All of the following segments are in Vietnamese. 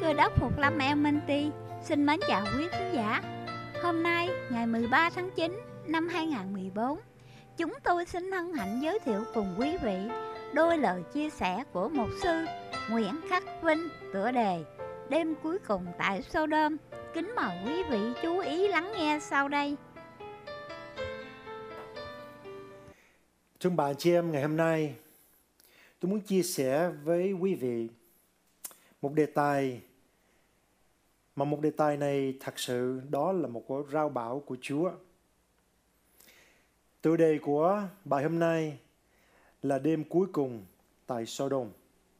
Cơ đốc Phục Lâm Elminty xin mến chào quý khán giả. Hôm nay, ngày 13 tháng 9 năm 2014, chúng tôi xin hân hạnh giới thiệu cùng quý vị đôi lời chia sẻ của mục sư Nguyễn Khắc Vinh, tựa đề Đêm cuối cùng tại Sodom. Kính mời quý vị chú ý lắng nghe sau đây. Thưa bạn chị em, ngày hôm nay tôi muốn chia sẻ với quý vị một đề tài mà một đề tài này thật sự đó là một cái rao bảo của Chúa. Tựa đề của bài hôm nay là Đêm cuối cùng tại Sodom.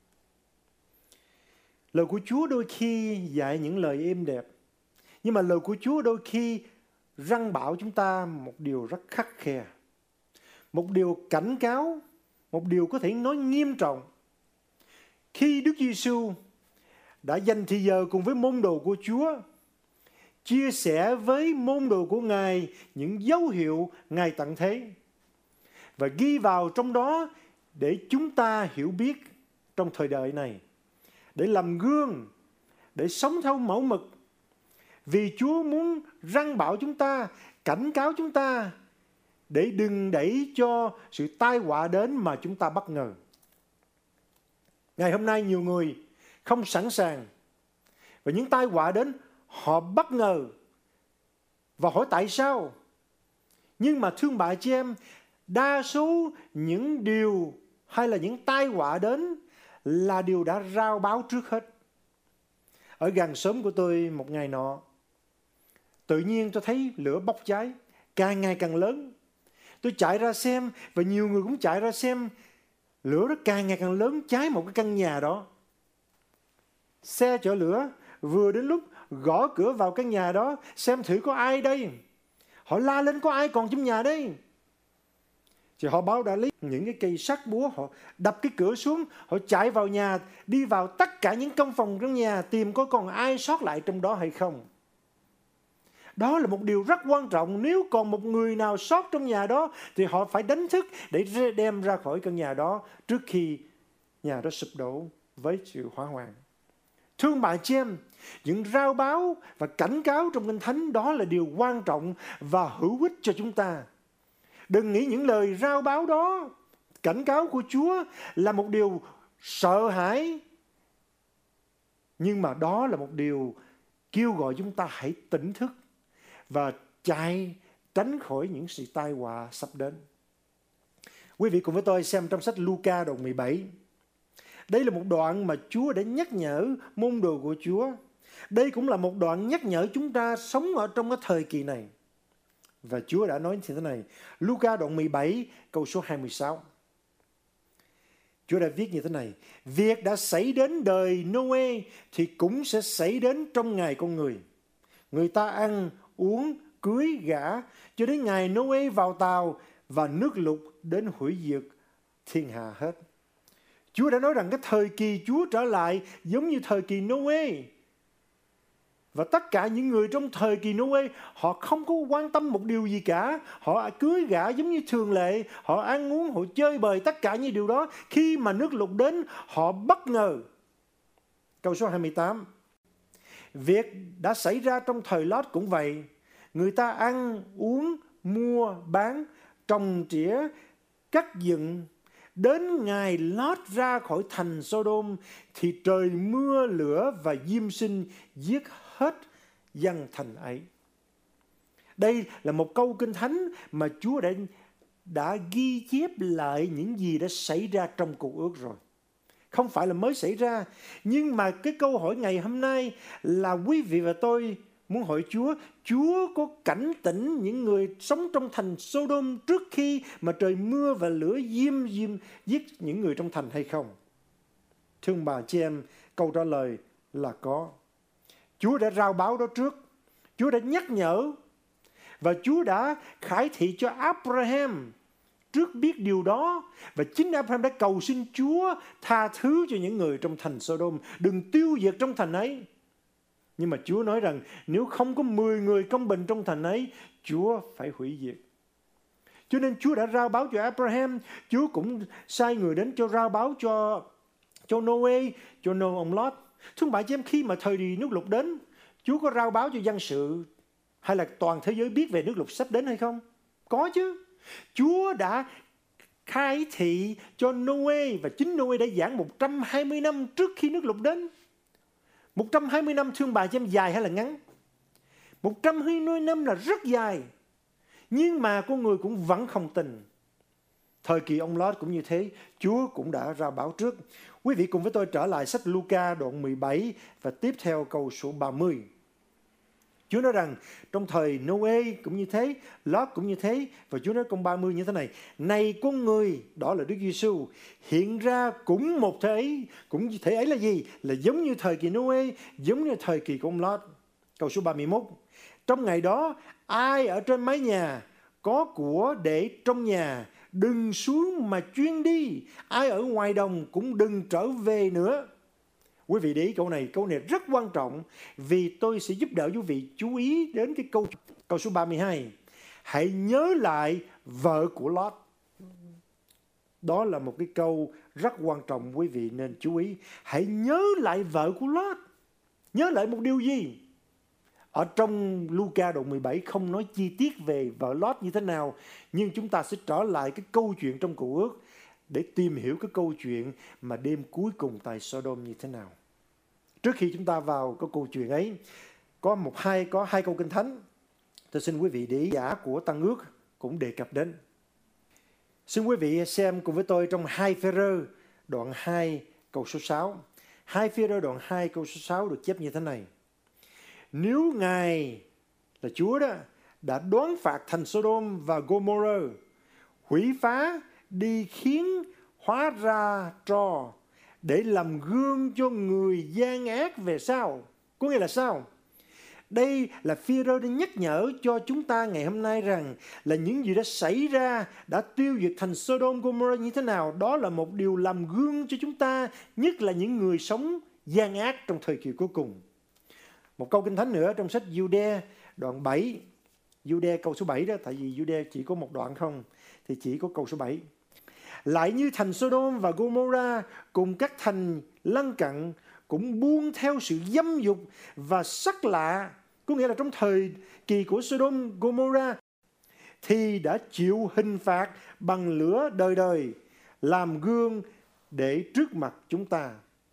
Lời của Chúa đôi khi dạy những lời êm đẹp, nhưng mà lời của Chúa đôi khi răn bảo chúng ta một điều rất khắt khe, một điều cảnh cáo, một điều có thể nói nghiêm trọng. Khi Đức Giêsu đã dành thời giờ cùng với môn đồ của Chúa, chia sẻ với môn đồ của Ngài những dấu hiệu Ngài tận thế, và ghi vào trong đó để chúng ta hiểu biết trong thời đại này, để làm gương, để sống theo mẫu mực. Vì Chúa muốn răn bảo chúng ta, cảnh cáo chúng ta, để đừng đẩy cho sự tai họa đến mà chúng ta bất ngờ. Ngày hôm nay nhiều người không sẵn sàng, và những tai họa đến họ bất ngờ và hỏi tại sao. Nhưng mà thương bà chị em, đa số những điều hay là những tai họa đến là điều đã rao báo trước hết. Ở gần xóm của tôi một ngày nọ, tự nhiên tôi thấy lửa bốc cháy càng ngày càng lớn. Tôi chạy ra xem, và nhiều người cũng chạy ra xem. Lửa nó càng ngày càng lớn, cháy một cái căn nhà đó. Xe chở lửa vừa đến lúc gõ cửa vào căn nhà đó, xem thử có ai đây. Họ la lên có ai còn trong nhà đây. Thì họ báo đã lấy những cái cây sắt búa, họ đập cái cửa xuống, họ chạy vào nhà, đi vào tất cả những căn phòng trong nhà, tìm có còn ai sót lại trong đó hay không. Đó là một điều rất quan trọng. Nếu còn một người nào sót trong nhà đó thì họ phải đánh thức để đem ra khỏi căn nhà đó trước khi nhà đó sụp đổ với sự hỏa hoạn. Thương bạn chị em, những rao báo và cảnh cáo trong Kinh Thánh đó là điều quan trọng và hữu ích cho chúng ta. Đừng nghĩ những lời rao báo đó, cảnh cáo của Chúa là một điều sợ hãi, nhưng mà đó là một điều kêu gọi chúng ta hãy tỉnh thức và tránh khỏi những sự tai họa sắp đến. Quý vị cùng với tôi xem trong sách Luca đoạn 17. Đây là một đoạn mà Chúa đã nhắc nhở môn đồ của Chúa. Đây cũng là một đoạn nhắc nhở chúng ta sống ở trong cái thời kỳ này. Và Chúa đã nói như thế này. Luca đoạn 17 câu số 26. Chúa đã viết như thế này: Việc đã xảy đến đời Noe thì cũng sẽ xảy đến trong ngày con người. Người ta ăn, uống, cưới, gả cho đến ngày Noe vào tàu, và nước lụt đến hủy diệt thiên hạ hết. Chúa đã nói rằng cái thời kỳ Chúa trở lại giống như thời kỳ Noe. Và tất cả những người trong thời kỳ Noe, họ không có quan tâm một điều gì cả. Họ cưới gả giống như thường lệ, họ ăn uống, họ chơi bời, tất cả những điều đó. Khi mà nước lụt đến, họ bất ngờ. Câu số 28. Việc đã xảy ra trong thời Lót cũng vậy. Người ta ăn, uống, mua, bán, trồng trĩa, cắt dựng. Đến ngày Lót ra khỏi thành Sodom thì trời mưa lửa và diêm sinh giết hết dân thành ấy. Đây là một câu Kinh Thánh mà Chúa đã ghi chép lại những gì đã xảy ra trong Cựu Ước rồi. Không phải là mới xảy ra. Nhưng mà cái câu hỏi ngày hôm nay là quý vị và tôi muốn hỏi Chúa, Chúa có cảnh tỉnh những người sống trong thành Sodom trước khi mà trời mưa và lửa diêm giết những người trong thành hay không? Thưa bà chị em, câu trả lời là có. Chúa đã rao báo đó trước. Chúa đã nhắc nhở. Và Chúa đã khải thị cho Abraham trước biết điều đó. Và chính Abraham đã cầu xin Chúa tha thứ cho những người trong thành Sodom, đừng tiêu diệt trong thành ấy. Nhưng mà Chúa nói rằng nếu không có 10 người công bình trong thành ấy, Chúa phải hủy diệt. Cho nên Chúa đã rao báo cho Abraham. Chúa cũng sai người đến cho rao báo cho Noe, cho ông Lót. Thưa bà chị em, khi mà thời kỳ nước lụt đến, Chúa có rao báo cho dân sự hay là toàn thế giới biết về nước lụt sắp đến hay không? Có chứ. Chúa đã khai thị cho Noe, và chính Noe đã giảng 120 năm trước khi nước lụt đến. 120 năm thương bà chị em dài hay là ngắn? 120 năm là rất dài. Nhưng mà con người cũng vẫn không tin. Thời kỳ ông Lót cũng như thế, Chúa cũng đã rao báo trước. Quý vị cùng với tôi trở lại sách Luca đoạn 17 và tiếp theo câu số 30. Chúa nói rằng trong thời Noe cũng như thế, Lót cũng như thế, và Chúa nói câu 30 như thế này: này con người, đó là Đức Giêsu, hiện ra cũng một thế ấy. Cũng thế ấy là gì? Là giống như thời kỳ Noe, giống như thời kỳ của ông Lót. Câu số 31. Trong ngày đó, ai ở trên mái nhà có của để trong nhà, đừng xuống mà chuyên đi. Ai ở ngoài đồng cũng đừng trở về nữa. Quý vị để ý câu này rất quan trọng, vì tôi sẽ giúp đỡ quý vị chú ý đến cái câu số 32. Hãy nhớ lại vợ của Lót. Đó là một cái câu rất quan trọng, quý vị nên chú ý. Hãy nhớ lại vợ của Lót. Nhớ lại một điều gì? Ở trong Luca đoạn 17 không nói chi tiết về vợ Lót như thế nào, nhưng chúng ta sẽ trở lại cái câu chuyện trong Cựu Ước để tìm hiểu cái câu chuyện mà đêm cuối cùng tại Sodom như thế nào. Trước khi chúng ta vào cái câu chuyện ấy, có hai câu Kinh Thánh tôi xin quý vị để ý, giả của Tăng Ước cũng đề cập đến. Xin quý vị xem cùng với tôi trong 2 Phê-rơ đoạn 2 câu số 6. 2 Phê-rơ đoạn 2 câu số 6 được chép như thế này: nếu Ngài là Chúa đó đã đoán phạt thành Sodom và Gomorrah, hủy phá đi khiến hóa ra tro, để làm gương cho người gian ác về sau. Có nghĩa là sao? Đây là Phêrô đang nhắc nhở cho chúng ta ngày hôm nay rằng là những gì đã xảy ra, đã tiêu diệt thành Sodom Gomorrah như thế nào. Đó là một điều làm gương cho chúng ta, nhất là những người sống gian ác trong thời kỳ cuối cùng. Một câu Kinh Thánh nữa trong sách Giu-đe đoạn 7. Giu-đe câu số 7 đó, tại vì Giu-đe chỉ có một đoạn không, thì chỉ có câu số 7. Lại như thành Sodom và Gomorrah cùng các thành lân cận cũng buông theo sự dâm dục và sắc lạ. Có nghĩa là trong thời kỳ của Sodom Gomorrah thì đã chịu hình phạt bằng lửa đời đời, làm gương để trước mặt chúng ta.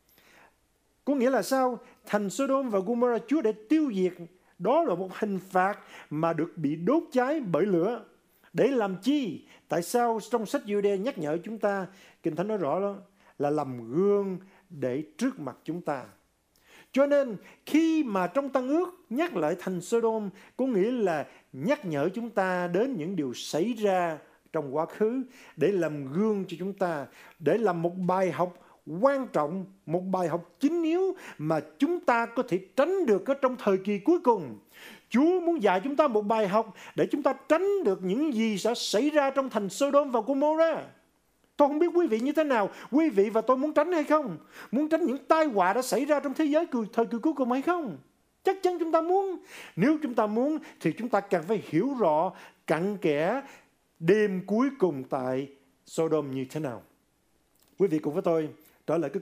Có nghĩa là sao? Thành Sodom và Gomorrah Chúa đã tiêu diệt. Đó là một hình phạt mà được bị đốt cháy bởi lửa. Để làm chi? Tại sao trong sách Giu-đe nhắc nhở chúng ta, Kinh Thánh nói rõ đó, là làm gương để trước mặt chúng ta. Cho nên khi mà trong Tân Ước nhắc lại thành Sodom, có nghĩa là nhắc nhở chúng ta đến những điều xảy ra trong quá khứ, để làm gương cho chúng ta, để làm một bài học quan trọng, một bài học chính yếu mà chúng ta có thể tránh được ở trong thời kỳ cuối cùng. Chúa muốn dạy chúng ta một bài học để chúng ta tránh được những gì sẽ xảy ra trong thành Sodom và Gomorrah. Tôi không biết quý vị như thế nào, quý vị và tôi muốn tránh hay không? Muốn tránh những tai họa đã xảy ra trong thế giới thời kỳ cuối cùng hay không? Chắc chắn chúng ta muốn. Nếu chúng ta muốn thì chúng ta cần phải hiểu rõ cặn kẽ đêm cuối cùng tại Sodom như thế nào. Quý vị cùng với tôi trở lại cái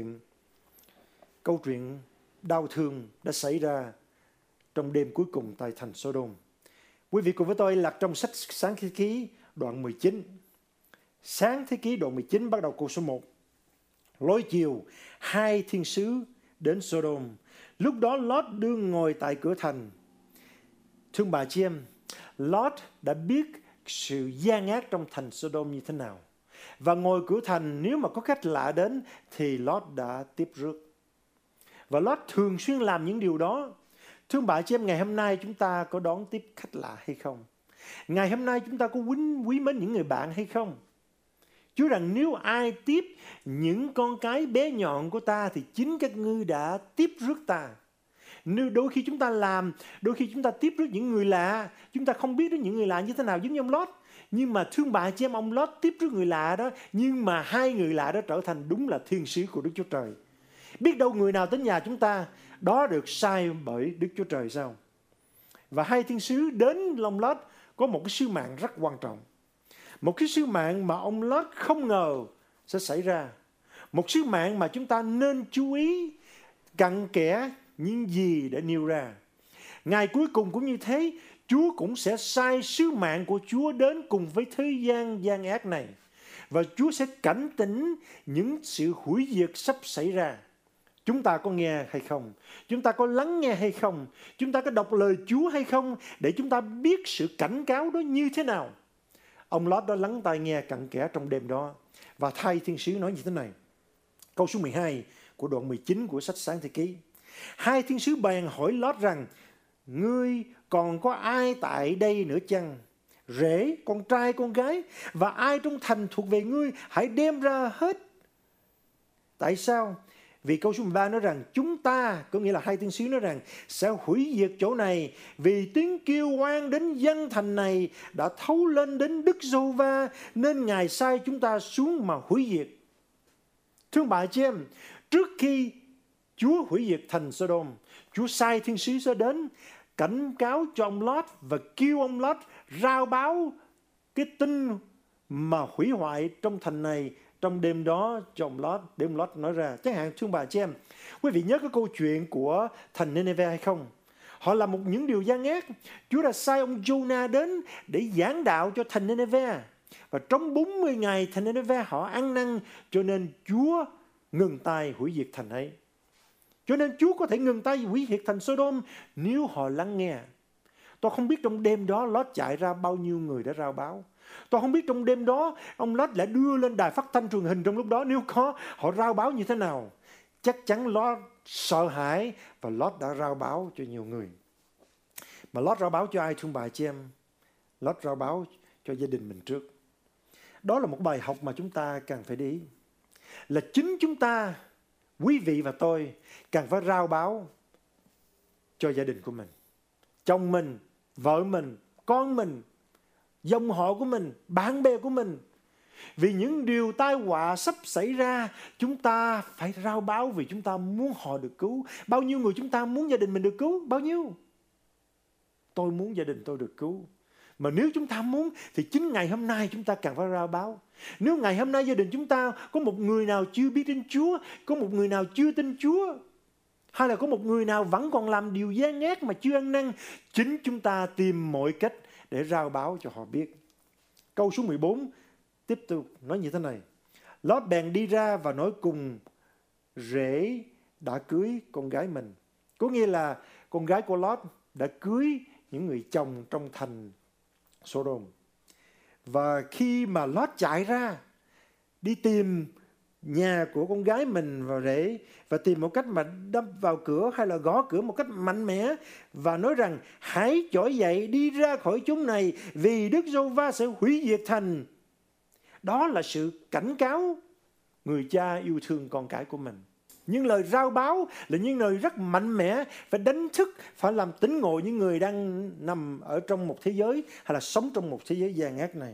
câu chuyện đau thương đã xảy ra trong đêm cuối cùng tại thành Sodom. Quý vị cùng với tôi lật trong sách Sáng Thế Ký đoạn 19. Sáng Thế Ký đoạn 19 bắt đầu câu số 1. Lối chiều, hai thiên sứ đến Sodom. Lúc đó Lót đương ngồi tại cửa thành. Thương bà chị em, Lót đã biết sự gian ác trong thành Sodom như thế nào. Và ngồi cửa thành, nếu mà có khách lạ đến thì Lót đã tiếp rước. Và Lót thường xuyên làm những điều đó. Thương bà chị em, ngày hôm nay chúng ta có đón tiếp khách lạ hay không? Ngày hôm nay chúng ta có quý mến những người bạn hay không? Chúa rằng nếu ai tiếp những con cái bé nhọn của ta thì chính các ngươi đã tiếp rước ta. Nếu đôi khi chúng ta tiếp rước những người lạ, chúng ta không biết đến những người lạ như thế nào, giống như ông Lót. Nhưng mà thương bà chị em, ông Lót tiếp rước người lạ đó, nhưng mà hai người lạ đó trở thành đúng là thiên sứ của Đức Chúa Trời. Biết đâu người nào đến nhà chúng ta, đó được sai bởi Đức Chúa Trời sao? Và hai thiên sứ đến ông Lót có một cái sứ mạng rất quan trọng. Một cái sứ mạng mà ông Lót không ngờ sẽ xảy ra. Một sứ mạng mà chúng ta nên chú ý cặn kẽ những gì đã nêu ra. Ngày cuối cùng cũng như thế, Chúa cũng sẽ sai sứ mạng của Chúa đến cùng với thế gian gian ác này. Và Chúa sẽ cảnh tỉnh những sự hủy diệt sắp xảy ra. Chúng ta có nghe hay không? Chúng ta có lắng nghe hay không? Chúng ta có đọc lời Chúa hay không? Để chúng ta biết sự cảnh cáo đó như thế nào. Ông Lót đã lắng tai nghe cặn kẽ trong đêm đó. Và thay thiên sứ nói như thế này. Câu số 12 của đoạn 19 của sách Sáng Thế Ký. Hai thiên sứ bèn hỏi Lót rằng: ngươi còn có ai tại đây nữa chăng? Rể, con trai, con gái và ai trong thành thuộc về ngươi, hãy đem ra hết. Tại sao? Vì câu số 13 nói rằng chúng ta, có nghĩa là hai thiên sứ nói rằng sẽ hủy diệt chỗ này, vì tiếng kêu oan đến dân thành này đã thấu lên đến Đức Giê-hô-va, nên Ngài sai chúng ta xuống mà hủy diệt. Thưa bà chị em, trước khi Chúa hủy diệt thành Sodom, Chúa sai thiên sứ sẽ đến cảnh cáo cho ông Lót và kêu ông Lót rao báo cái tin mà hủy hoại trong thành này trong đêm đó cho ông Lót. Đêm Lót nói ra, chẳng hạn thưa bà chị em, quý vị nhớ cái câu chuyện của thành Nineveh hay không? Họ làm những điều gian ác. Chúa đã sai ông Jonah đến để giảng đạo cho thành Nineveh. Và trong 40 ngày thành Nineveh họ ăn năn, cho nên Chúa ngừng tay hủy diệt thành ấy. Cho nên Chúa có thể ngừng tay hủy diệt thành Sodom nếu họ lắng nghe. Tôi không biết trong đêm đó Lót chạy ra bao nhiêu người đã rao báo. Tôi không biết trong đêm đó ông Lót đã đưa lên đài phát thanh truyền hình trong lúc đó, nếu có họ rao báo như thế nào. Chắc chắn Lót sợ hãi và Lót đã rao báo cho nhiều người. Mà Lót rao báo cho ai thưa bà chị em? Lót rao báo cho gia đình mình trước. Đó là một bài học mà chúng ta cần phải để ý. Là chính chúng ta, quý vị và tôi, cần phải rao báo cho gia đình của mình. Chồng mình, vợ mình, con mình, dòng họ của mình, bạn bè của mình. Vì những điều tai họa sắp xảy ra, chúng ta phải rao báo vì chúng ta muốn họ được cứu. Bao nhiêu người chúng ta muốn gia đình mình được cứu? Bao nhiêu? Tôi muốn gia đình tôi được cứu. Mà nếu chúng ta muốn thì chính ngày hôm nay chúng ta cần phải rao báo. Nếu ngày hôm nay gia đình chúng ta có một người nào chưa biết đến Chúa, có một người nào chưa tin Chúa, hay là có một người nào vẫn còn làm điều gian ác mà chưa ăn năn, chính chúng ta tìm mọi cách để rao báo cho họ biết. Câu số 14 tiếp tục nói như thế này. Lót bèn đi ra và nói cùng rể đã cưới con gái mình. Có nghĩa là con gái của Lót đã cưới những người chồng trong thành Sodom. Và khi mà Lót chạy ra đi tìm nhà của con gái mình và rể, và tìm một cách mà đâm vào cửa hay là gõ cửa một cách mạnh mẽ và nói rằng hãy trỗi dậy đi ra khỏi chúng này, vì Đức Giê-hô-va sẽ hủy diệt thành. Đó là sự cảnh cáo người cha yêu thương con cái của mình. Những lời rao báo là những lời rất mạnh mẽ, phải đánh thức, phải làm tỉnh ngộ những người đang nằm ở trong một thế giới hay là sống trong một thế giới gian ác này.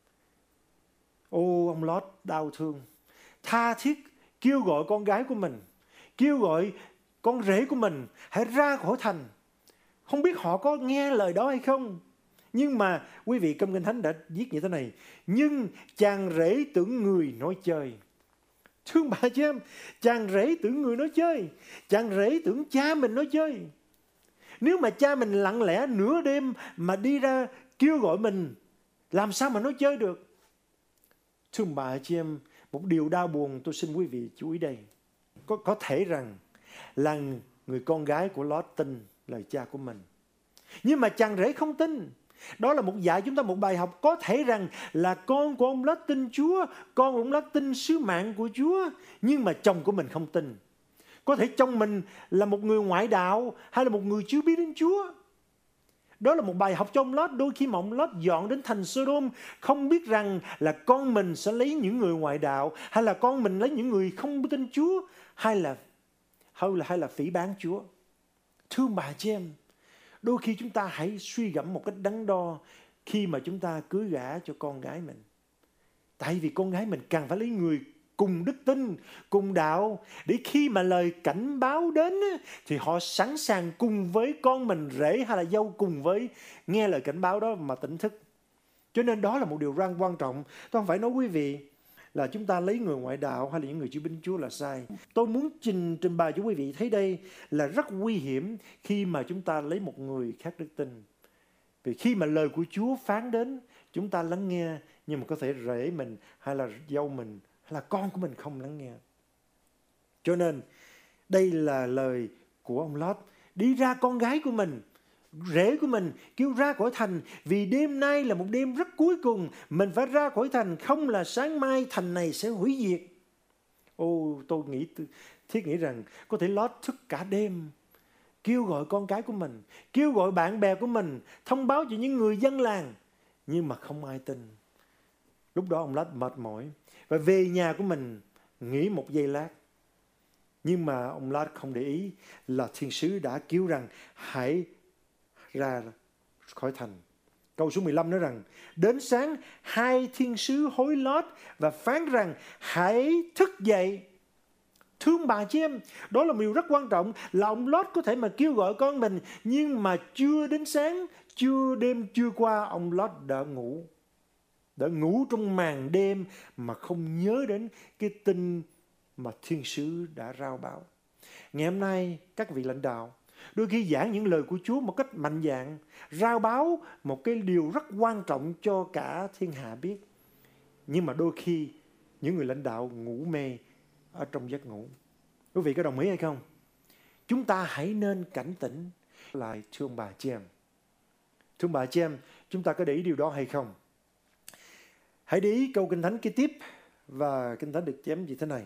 Ô, ông Lót đau thương, tha thiết kêu gọi con gái của mình, kêu gọi con rể của mình hãy ra khỏi thành. Không biết họ có nghe lời đó hay không. Nhưng mà quý vị, trong Kinh Thánh đã viết như thế này: nhưng chàng rể tưởng người nói chơi. Thương bà chị em, chàng rể tưởng người nói chơi, chàng rể tưởng cha mình nói chơi. Nếu mà cha mình lặng lẽ nửa đêm mà đi ra kêu gọi mình, làm sao mà nói chơi được? Thương bà chị em, một điều đau buồn tôi xin quý vị chú ý đây. Có thể rằng là người con gái của Lót tin lời cha của mình, nhưng mà chàng rể không tin. Đó là một dạy chúng ta một bài học. Có thể rằng là con của ông Lót tin Chúa, con của ông Lót tin sứ mạng của Chúa, nhưng mà chồng của mình không tin. Có thể chồng mình là một người ngoại đạo hay là một người chưa biết đến Chúa. Đó là một bài học cho ông Lót. Đôi khi mà ông Lót dọn đến thành Sodom, không biết rằng là con mình sẽ lấy những người ngoại đạo, hay là con mình lấy những người không tin Chúa, hay là phỉ báng Chúa. Thương bà chị em, đôi khi chúng ta hãy suy gẫm một cách đắn đo khi mà chúng ta cưới gả cho con gái mình. Tại vì con gái mình cần phải lấy người cùng đức tin, cùng đạo, để khi mà lời cảnh báo đến thì họ sẵn sàng cùng với con mình, rể hay là dâu, cùng với nghe lời cảnh báo đó mà tỉnh thức. Cho nên đó là một điều rất quan trọng. Tôi không phải nói quý vị là chúng ta lấy người ngoại đạo hay là những người chưa tin Chúa là sai. Tôi muốn trình bày cho quý vị thấy đây là rất nguy hiểm khi mà chúng ta lấy một người khác đức tin. Vì khi mà lời của Chúa phán đến, chúng ta lắng nghe, nhưng mà có thể rể mình hay là dâu mình hay là con của mình không lắng nghe. Cho nên đây là lời của ông Lót. Đi ra con gái của mình, rể của mình kêu ra khỏi thành, vì đêm nay là một đêm rất cuối cùng, mình phải ra khỏi thành, không là sáng mai thành này sẽ hủy diệt. Tôi thiết nghĩ rằng có thể Lót thức cả đêm, kêu gọi con cái của mình, kêu gọi bạn bè của mình, thông báo cho những người dân làng, nhưng mà không ai tin. Lúc đó ông Lót mệt mỏi và về nhà của mình nghỉ một giây lát. Nhưng mà ông Lót không để ý là thiên sứ đã kêu rằng hãy ra khỏi thành. Câu số 15 nói rằng đến sáng, hai thiên sứ hối Lót và phán rằng hãy thức dậy. Thương bà chị em, đó là một điều rất quan trọng, là ông Lót có thể mà kêu gọi con mình, nhưng mà chưa đến sáng, đêm chưa qua, ông Lót đã ngủ trong màn đêm mà không nhớ đến cái tin mà thiên sứ đã rao báo. Ngày hôm nay các vị lãnh đạo đôi khi giảng những lời của Chúa một cách mạnh dạn, rao báo một cái điều rất quan trọng cho cả thiên hạ biết. Nhưng mà đôi khi những người lãnh đạo ngủ mê ở trong giấc ngủ. Quý vị có đồng ý hay không? Chúng ta hãy nên cảnh tỉnh lại, thưa ông bà chị em. Thưa ông bà chị em, chúng ta có để ý điều đó hay không? Hãy để ý câu Kinh Thánh kế tiếp, và Kinh Thánh được chém như thế này.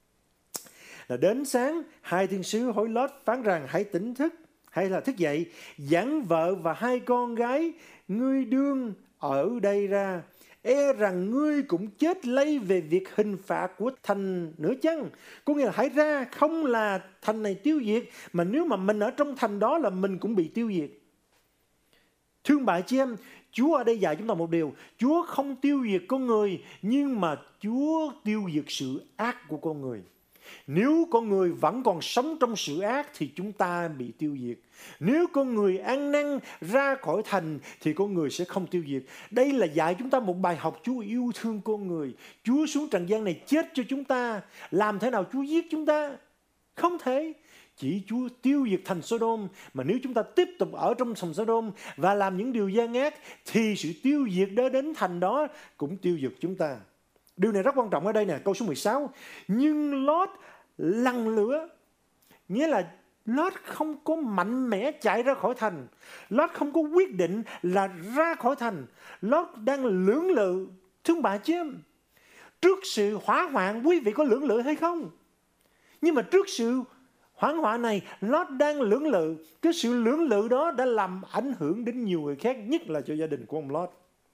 Là đến sáng, hai thiên sứ hối Lót phán rằng hãy tỉnh thức, hay là thức dậy, dẫn vợ và hai con gái ngươi đương ở đây ra, e rằng ngươi cũng chết lây về việc hình phạt của thành nữa chăng? Có nghĩa là hãy ra, không là thành này tiêu diệt, mà nếu mà mình ở trong thành đó là mình cũng bị tiêu diệt. Thương bà chị em, Chúa ở đây dạy chúng ta một điều, Chúa không tiêu diệt con người, nhưng mà Chúa tiêu diệt sự ác của con người. Nếu con người vẫn còn sống trong sự ác thì chúng ta bị tiêu diệt. Nếu con người ăn năn ra khỏi thành thì con người sẽ không tiêu diệt. Đây là dạy chúng ta một bài học. Chúa yêu thương con người. Chúa xuống trần gian này chết cho chúng ta. Làm thế nào Chúa giết chúng ta? Không thể. Chỉ Chúa tiêu diệt thành Sodom. Mà nếu chúng ta tiếp tục ở trong thành Sodom và làm những điều gian ác thì sự tiêu diệt đó đến thành đó cũng tiêu diệt chúng ta. Điều này rất quan trọng ở đây nè, câu số 16. Nhưng Lót lằn lửa, nghĩa là Lót không có mạnh mẽ chạy ra khỏi thành. Lót không có quyết định là ra khỏi thành. Lót đang lưỡng lự. Thưa bà chứ, trước sự hỏa hoạn quý vị có lưỡng lự hay không? Nhưng mà trước sự hoảng họa này, Lót đang lưỡng lự. Cái sự lưỡng lự đó đã làm ảnh hưởng đến nhiều người khác, nhất là cho gia đình của ông Lót.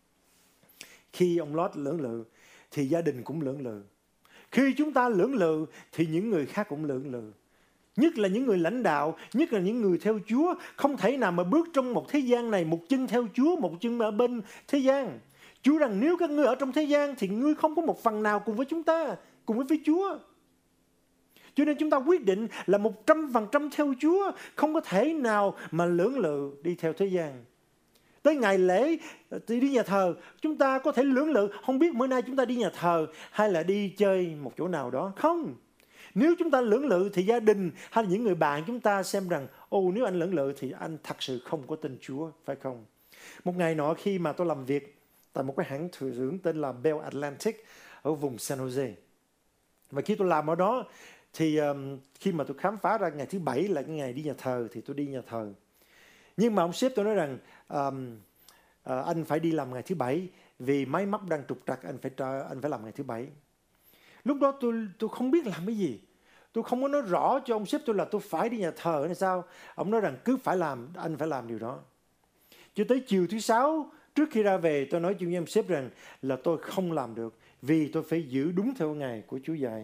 Khi ông Lót lưỡng lự thì gia đình cũng lưỡng lự. Khi chúng ta lưỡng lự thì những người khác cũng lưỡng lự. Nhất là những người lãnh đạo, nhất là những người theo Chúa, không thể nào mà bước trong một thế gian này, một chân theo Chúa, một chân ở bên thế gian. Chúa rằng nếu các ngươi ở trong thế gian thì ngươi không có một phần nào cùng với chúng ta, cùng với Chúa. Cho nên chúng ta quyết định là 100% theo Chúa, không có thể nào mà lưỡng lự đi theo thế gian. Tới ngày lễ thì đi nhà thờ, chúng ta có thể lưỡng lự, không biết bữa nay chúng ta đi nhà thờ hay là đi chơi một chỗ nào đó. Không. Nếu chúng ta lưỡng lự thì gia đình hay là những người bạn chúng ta xem rằng nếu anh lưỡng lự thì anh thật sự không có tin Chúa, phải không? Một ngày nọ khi mà tôi làm việc tại một cái hãng thử dưỡng tên là Bell Atlantic ở vùng San Jose. Và khi tôi làm ở đó thì khi mà tôi khám phá ra ngày thứ Bảy là cái ngày đi nhà thờ thì tôi đi nhà thờ. Nhưng mà ông sếp tôi nói rằng anh phải đi làm ngày thứ Bảy vì máy móc đang trục trặc, anh phải làm ngày thứ Bảy. Lúc đó tôi không biết làm cái gì. Tôi không có nói rõ cho ông sếp tôi là tôi phải đi nhà thờ hay sao. Ông nói rằng cứ phải làm, anh phải làm điều đó. Cho tới chiều thứ Sáu, trước khi ra về tôi nói với ông sếp rằng là tôi không làm được vì tôi phải giữ đúng theo ngày của Chúa dạy.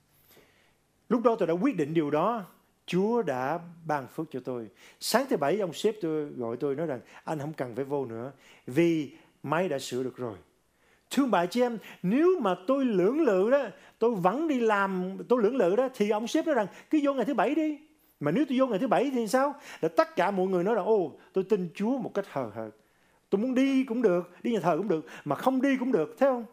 Lúc đó tôi đã quyết định điều đó. Chúa đã ban phước cho tôi. Sáng thứ Bảy ông sếp tôi gọi tôi nói rằng anh không cần phải vô nữa vì máy đã sửa được rồi. Thưa bà chị em, nếu mà tôi lưỡng lự đó, tôi vẫn đi làm, tôi lưỡng lự đó thì ông sếp nói rằng cứ vô ngày thứ Bảy đi. Mà nếu tôi vô ngày thứ Bảy thì sao? Là tất cả mọi người nói rằng tôi tin Chúa một cách hời hợt. Tôi muốn đi cũng được, đi nhà thờ cũng được, mà không đi cũng được, thấy không?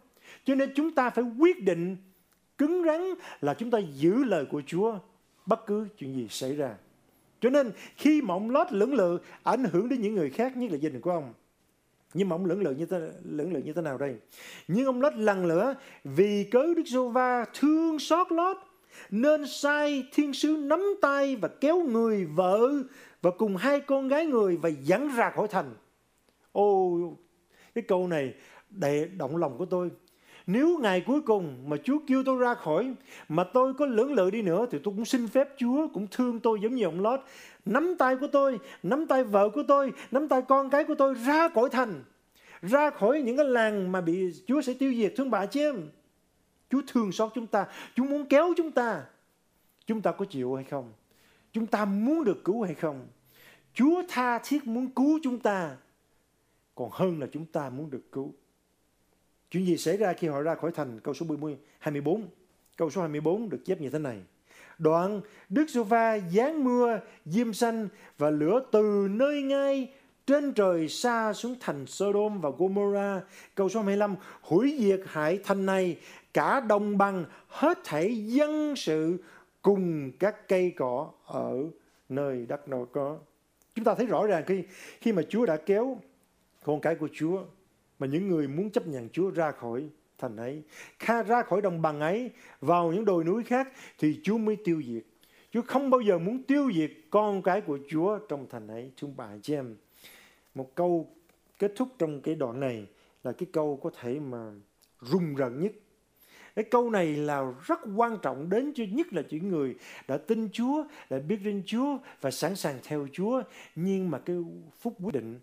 Cho nên chúng ta phải quyết định cứng rắn là chúng ta giữ lời của Chúa bất cứ chuyện gì xảy ra. Cho nên khi mà ông Lót lưỡng lự ảnh hưởng đến những người khác, nhất là gia đình của ông. Nhưng mà ông lưỡng lự như thế nào đây? Nhưng ông Lót lần lữa vì cớ Đức Giê-hô-va thương xót Lót nên sai thiên sứ nắm tay và kéo người vợ và cùng 2 con gái người và dẫn ra khỏi thành. Ô, cái câu này động lòng của tôi. Nếu ngày cuối cùng mà Chúa kêu tôi ra khỏi, mà tôi có lưỡng lự đi nữa, thì tôi cũng xin phép Chúa cũng thương tôi giống như ông Lót. Nắm tay của tôi, nắm tay vợ của tôi, nắm tay con cái của tôi ra khỏi thành, ra khỏi những cái làng mà bị Chúa sẽ tiêu diệt. Thương bà chị em, Chúa thương xót chúng ta, Chúa muốn kéo chúng ta. Chúng ta có chịu hay không? Chúng ta muốn được cứu hay không? Chúa tha thiết muốn cứu chúng ta, còn hơn là chúng ta muốn được cứu. Chuyện gì xảy ra khi họ ra khỏi thành? Câu số 24. Câu số 24 được chép như thế này. Đoạn Đức Giê-hô-va giáng mưa, diêm xanh và lửa từ nơi ngay trên trời xa xuống thành Sodom và Gomorrah. Câu số 25. Hủy diệt hại thành này, cả đồng bằng hết thảy dân sự cùng các cây cỏ ở nơi đất nào có. Chúng ta thấy rõ ràng khi mà Chúa đã kéo con cái của Chúa, mà những người muốn chấp nhận Chúa ra khỏi thành ấy, ra khỏi đồng bằng ấy, vào những đồi núi khác, thì Chúa mới tiêu diệt. Chúa không bao giờ muốn tiêu diệt con cái của Chúa trong thành ấy. Thưa bà chị em, một câu kết thúc trong cái đoạn này là cái câu có thể mà rùng rợn nhất. Cái câu này là rất quan trọng đến cho nhất là những người đã tin Chúa, đã biết đến Chúa và sẵn sàng theo Chúa. Nhưng mà cái phút quyết định,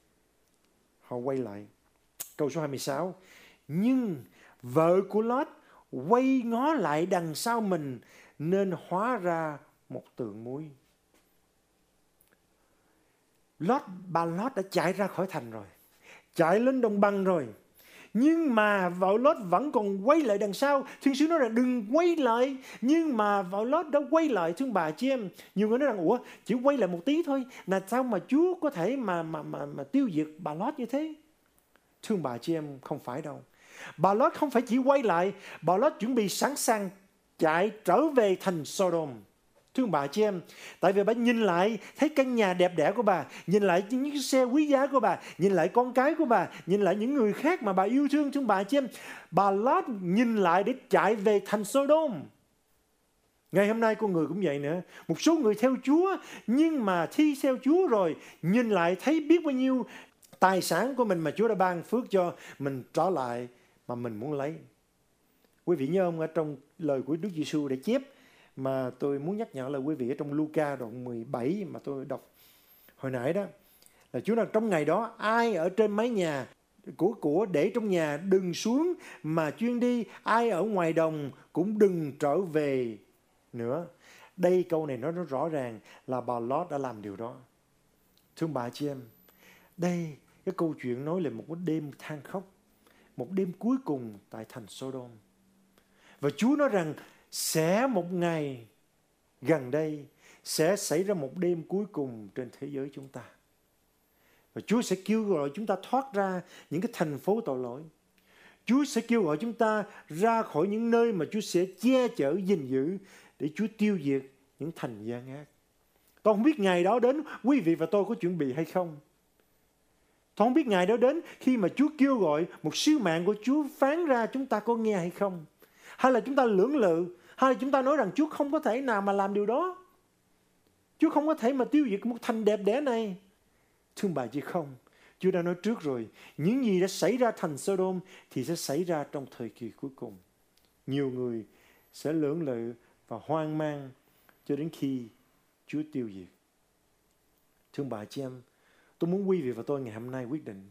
họ quay lại. Câu số 26. Nhưng vợ của Lót quay ngó lại đằng sau mình nên hóa ra một tượng muối. Bà Lót đã chạy ra khỏi thành rồi, chạy lên đồng bằng rồi, nhưng mà vợ Lót vẫn còn quay lại đằng sau. Thiên sứ nói là đừng quay lại, nhưng mà vợ Lót đã quay lại. Thưa bà chị em, nhiều người nói rằng ủa chỉ quay lại một tí thôi, là sao mà Chúa có thể mà tiêu diệt bà Lót như thế? Thưa bà chị em, không phải đâu. Bà Lót không phải chỉ quay lại, bà Lót chuẩn bị sẵn sàng chạy trở về thành Sodom. Thưa bà chị em, tại vì bà nhìn lại thấy căn nhà đẹp đẽ của bà, nhìn lại những cái xe quý giá của bà, nhìn lại con cái của bà, nhìn lại những người khác mà bà yêu thương. Thưa bà chị em, bà Lót nhìn lại để chạy về thành Sodom. Ngày hôm nay con người cũng vậy nữa. Một số người theo Chúa, nhưng mà thi theo Chúa rồi, nhìn lại thấy biết bao nhiêu tài sản của mình mà Chúa đã ban phước cho mình trở lại mà mình muốn lấy. Quý vị nhớ không, ở trong lời của Đức Giêsu để chép, mà tôi muốn nhắc nhở là quý vị ở trong Luca đoạn 17 mà tôi đọc hồi nãy đó, là Chúa nói trong ngày đó ai ở trên mái nhà của để trong nhà đừng xuống mà chuyên đi, ai ở ngoài đồng cũng đừng trở về nữa. Đây câu này nó rõ ràng là bà Lót đã làm điều đó. Thưa bà chị em, đây cái câu chuyện nói là một cái đêm than khóc, một đêm cuối cùng tại thành Sodom. Và Chúa nói rằng sẽ một ngày gần đây sẽ xảy ra một đêm cuối cùng trên thế giới chúng ta. Và Chúa sẽ kêu gọi chúng ta thoát ra những cái thành phố tội lỗi. Chúa sẽ kêu gọi chúng ta ra khỏi những nơi mà Chúa sẽ che chở, gìn giữ để Chúa tiêu diệt những thành gian ác. Tôi không biết ngày đó đến quý vị và tôi có chuẩn bị hay không. Tôi không biết ngày đó đến khi mà Chúa kêu gọi một sứ mạng của Chúa phán ra, chúng ta có nghe hay không? Hay là chúng ta lưỡng lự, hay là chúng ta nói rằng Chúa không có thể nào mà làm điều đó. Chúa không có thể mà tiêu diệt một thành đẹp đẽ này. Thưa bà chị không, Chúa đã nói trước rồi, những gì đã xảy ra thành Sodom thì sẽ xảy ra trong thời kỳ cuối cùng. Nhiều người sẽ lưỡng lự và hoang mang cho đến khi Chúa tiêu diệt. Thưa bà chị em, tôi muốn quý vị và tôi ngày hôm nay quyết định.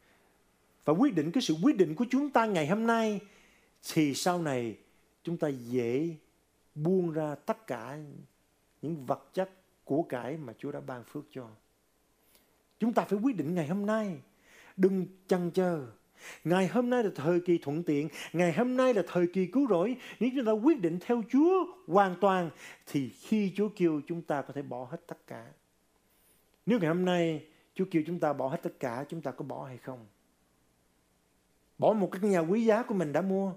Và quyết định cái sự quyết định của chúng ta ngày hôm nay thì sau này chúng ta dễ buông ra tất cả những vật chất của cải mà Chúa đã ban phước cho. Chúng ta phải quyết định ngày hôm nay. Đừng chần chờ. Ngày hôm nay là thời kỳ thuận tiện. Ngày hôm nay là thời kỳ cứu rỗi. Nếu chúng ta quyết định theo Chúa hoàn toàn thì khi Chúa kêu chúng ta có thể bỏ hết tất cả. Nếu ngày hôm nay Chúa kêu chúng ta bỏ hết tất cả, chúng ta có bỏ hay không? Bỏ một căn nhà quý giá của mình đã mua,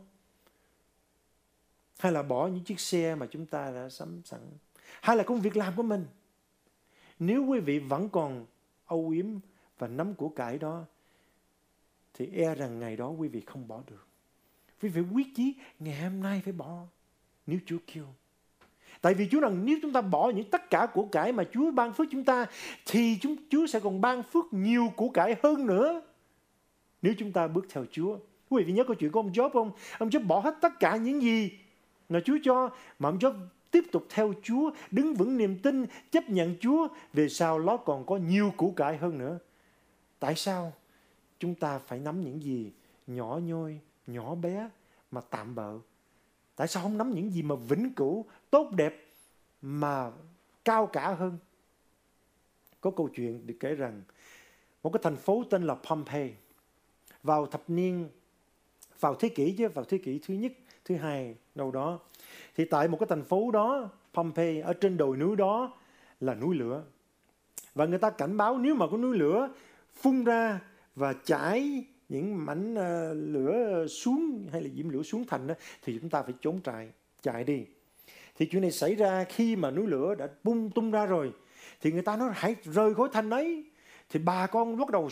hay là bỏ những chiếc xe mà chúng ta đã sắm sẵn, hay là công việc làm của mình. Nếu quý vị vẫn còn âu yếm và nắm của cải đó, thì e rằng ngày đó quý vị không bỏ được. Quý vị quyết chí ngày hôm nay phải bỏ, nếu Chúa kêu. Tại vì Chúa rằng nếu chúng ta bỏ những tất cả của cải mà Chúa ban phước chúng ta, thì Chúa sẽ còn ban phước nhiều của cải hơn nữa. Nếu chúng ta bước theo Chúa. Quý vị nhớ câu chuyện của ông Job không? Ông Job bỏ hết tất cả những gì mà Chúa cho, mà ông Job tiếp tục theo Chúa, đứng vững niềm tin, chấp nhận Chúa. Về sau nó còn có nhiều của cải hơn nữa. Tại sao chúng ta phải nắm những gì nhỏ nhoi, nhỏ bé mà tạm bợ? Tại sao không nắm những gì mà vĩnh cửu, tốt đẹp mà cao cả hơn? Có câu chuyện được kể rằng một cái thành phố tên là Pompeii vào thế kỷ thứ nhất, thứ hai đâu đó, thì tại một cái thành phố đó, Pompeii, ở trên đồi núi đó là núi lửa. Và người ta cảnh báo nếu mà có núi lửa phun ra và chảy những mảnh lửa xuống, hay là diễm lửa xuống thành đó, thì chúng ta phải trốn chạy đi. Thì chuyện này xảy ra khi mà núi lửa đã tung ra rồi, thì người ta nói hãy rời khỏi thành ấy. Thì bà con bắt đầu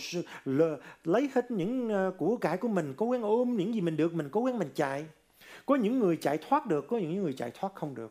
lấy hết những của cải của mình, cố gắng ôm những gì mình được, mình cố gắng mình chạy. Có những người chạy thoát được, có những người chạy thoát không được.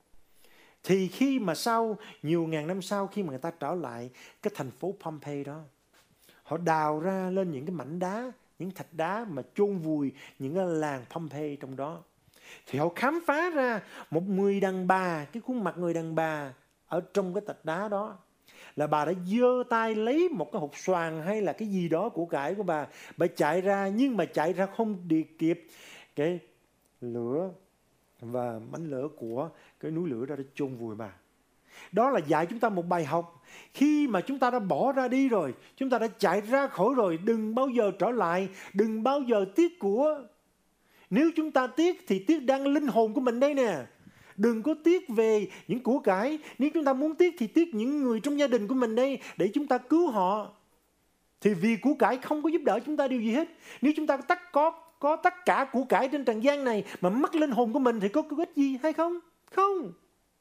Thì khi mà sau nhiều ngàn năm sau, khi mà người ta trở lại cái thành phố Pompeii đó, họ đào ra lên những cái mảnh đá, những thạch đá mà chôn vùi những cái làng Pompeii trong đó. Thì họ khám phá ra một người đàn bà, cái khuôn mặt người đàn bà ở trong cái thạch đá đó, là bà đã giơ tay lấy một cái hột xoàn hay là cái gì đó của cải của bà. Bà chạy ra, nhưng mà chạy ra không kịp cái lửa và mảnh lửa của cái núi lửa đó đã chôn vùi bà. Đó là dạy chúng ta một bài học. Khi mà chúng ta đã bỏ ra đi rồi, chúng ta đã chạy ra khỏi rồi, đừng bao giờ trở lại, đừng bao giờ tiếc của. Nếu chúng ta tiếc thì tiếc đang linh hồn của mình đây nè. Đừng có tiếc về những của cải. Nếu chúng ta muốn tiếc thì tiếc những người trong gia đình của mình đây, để chúng ta cứu họ. Thì vì của cải không có giúp đỡ chúng ta điều gì hết. Nếu chúng ta có tất cả của cải trên trần gian này mà mất linh hồn của mình thì có ích gì hay không? Không.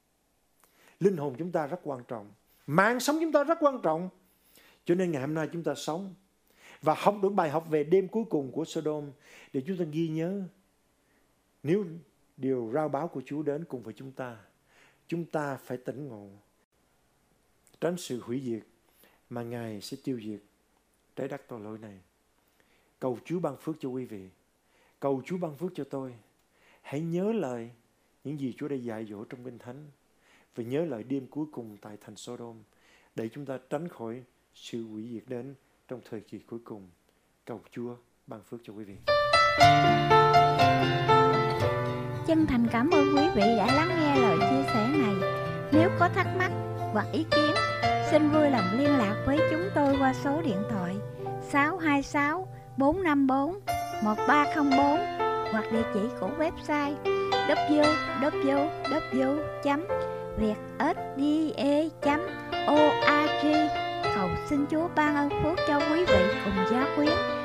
Linh hồn chúng ta rất quan trọng. Mạng sống chúng ta rất quan trọng. Cho nên ngày hôm nay chúng ta sống và học được bài học về đêm cuối cùng của Sodom, để chúng ta ghi nhớ, nếu điều rao báo của Chúa đến cùng với chúng ta phải tỉnh ngộ, tránh sự hủy diệt mà Ngài sẽ tiêu diệt trái đất tội lỗi này. Cầu Chúa ban phước cho quý vị, cầu Chúa ban phước cho tôi. Hãy nhớ lời những gì Chúa đã dạy dỗ trong Kinh Thánh, và nhớ lời đêm cuối cùng tại thành Sodom, để chúng ta tránh khỏi sự hủy diệt đến trong thời kỳ cuối cùng. Cầu Chúa ban phước cho quý vị. Chân thành cảm ơn quý vị đã lắng nghe lời chia sẻ này. Nếu có thắc mắc hoặc ý kiến, xin vui lòng liên lạc với chúng tôi qua số điện thoại 626 454 1304 hoặc địa chỉ của website www.vietsda.org. Cầu xin Chúa ban ơn phước cho quý vị cùng gia quyến.